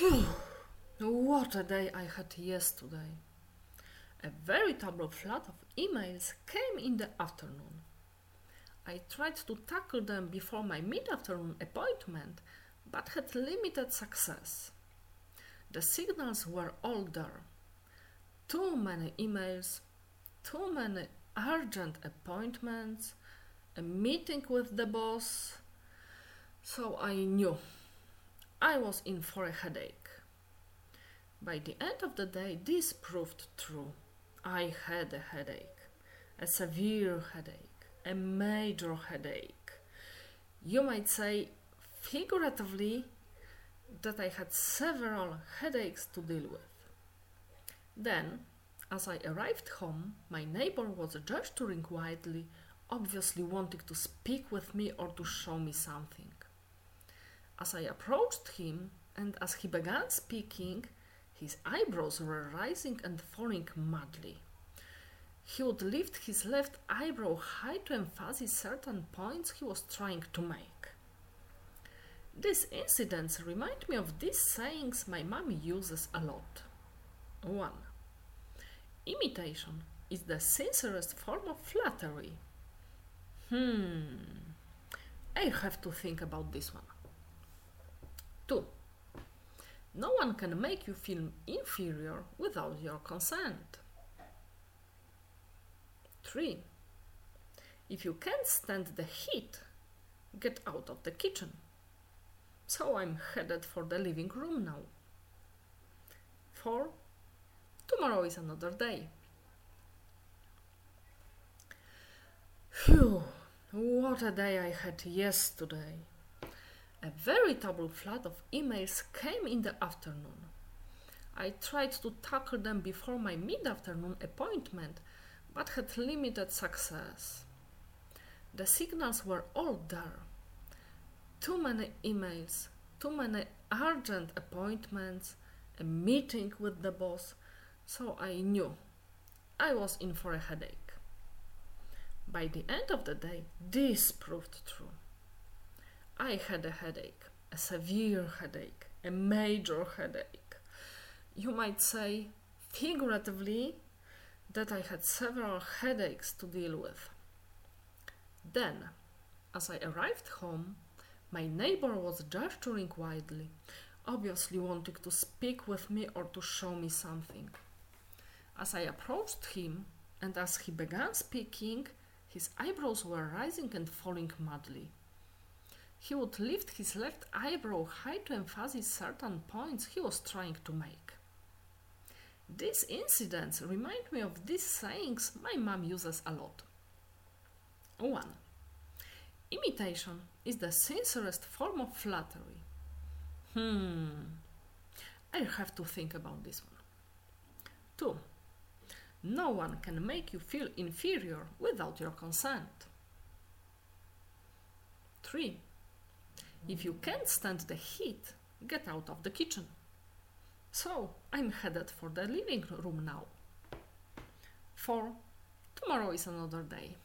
Phew, what a day I had yesterday. A veritable flood of emails came in the afternoon. I tried to tackle them before my mid-afternoon appointment, but had limited success. The signals were all there. Too many emails, too many urgent appointments, a meeting with the boss. So I knew I was in for a headache. By the end of the day, this proved true. I had a headache, a severe headache, a major headache. You might say, figuratively, that I had several headaches to deal with. Then, as I arrived home, my neighbor was gesturing wildly, obviously wanting to speak with me or to show me something. As I approached him, and as he began speaking, his eyebrows were rising and falling madly. He would lift his left eyebrow high to emphasize certain points he was trying to make. These incidents remind me of these sayings my mom uses a lot. 1. Imitation is the sincerest form of flattery. I have to think about this one. 2. No one can make you feel inferior without your consent. 3. If you can't stand the heat, get out of the kitchen. So I'm headed for the living room now. 4. Tomorrow is another day. Phew, what a day I had yesterday. A veritable flood of emails came in the afternoon. I tried to tackle them before my mid-afternoon appointment, but had limited success. The signals were all there. Too many emails, too many urgent appointments, a meeting with the boss, so I knew I was in for a headache. By the end of the day, this proved true. I had a headache, a severe headache, a major headache. You might say, figuratively, that I had several headaches to deal with. Then, as I arrived home, my neighbor was gesturing wildly, obviously wanting to speak with me or to show me something. As I approached him, and as he began speaking, his eyebrows were rising and falling madly. He would lift his left eyebrow high to emphasize certain points he was trying to make. These incidents remind me of these sayings my mom uses a lot. 1. Imitation is the sincerest form of flattery. I have to think about this one. 2. No one can make you feel inferior without your consent. 3. If you can't stand the heat, get out of the kitchen. So I'm headed for the living room now. 4. Tomorrow is another day.